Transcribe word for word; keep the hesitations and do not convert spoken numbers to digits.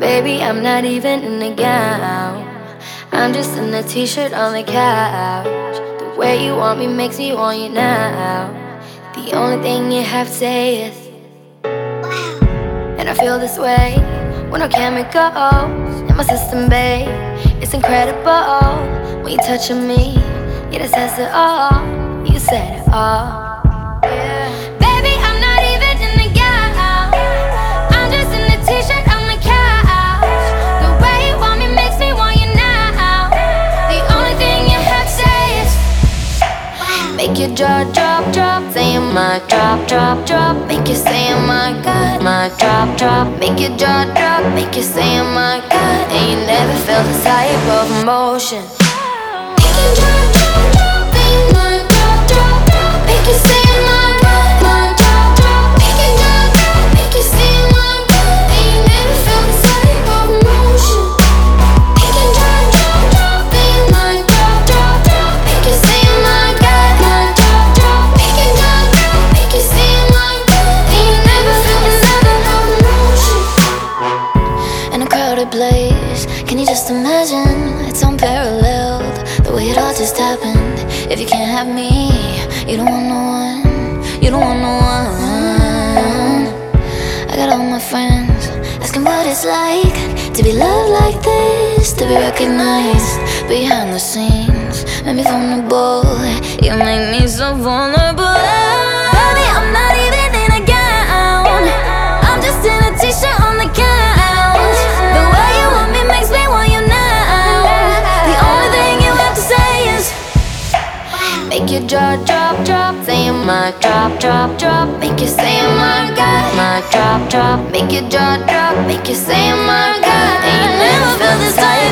Baby, I'm not even in a gown. I'm just in a t-shirt on the couch. The way you want me makes me want you now. The only thing you have to say is wow. And I feel this way when no chemicals in my system, babe. It's incredible when you touching me. Yeah, that says it all. You said it all. Yeah. Baby, I'm not even in the gown. I'm just in a t-shirt on the couch. The way you want me makes me want you now. The only thing you have to say is wow. Make your jaw drop, drop. Saying my drop, drop, drop. Make you say oh my God. My drop, drop. Make your jaw drop. Make you say oh my God. And you never felt this type of emotion. Make your jaw drop, drop. Saying my drop, drop, drop. Make you say oh my God. My drop, drop. Make your jaw drop. Make you say oh my God. And you never felt this type of emotion. Make your jaw drop, drop. Saying my drop, drop, drop. Make you say oh my God. My drop, drop. Make your jaw drop. Make you say oh my God. And you never felt this type of emotion. In a crowded place, can you just imagine? It's unparalleled, the way it all just happened. If you can't have me, you don't want no one. You don't want no one. I got all my friends asking what it's like to be loved like this, to be recognized behind the scenes. Make me vulnerable, you make me so vulnerable. Baby, I'm not even in a gown. I'm just in a t-shirt on the couch. The way you want me makes me want you now. The only thing you have to say is make your jaw drop, drop. Saying my drop, drop, drop. Make you say oh my God. My drop, drop. Make your jaw drop. Make you say oh my God. And you never feel this type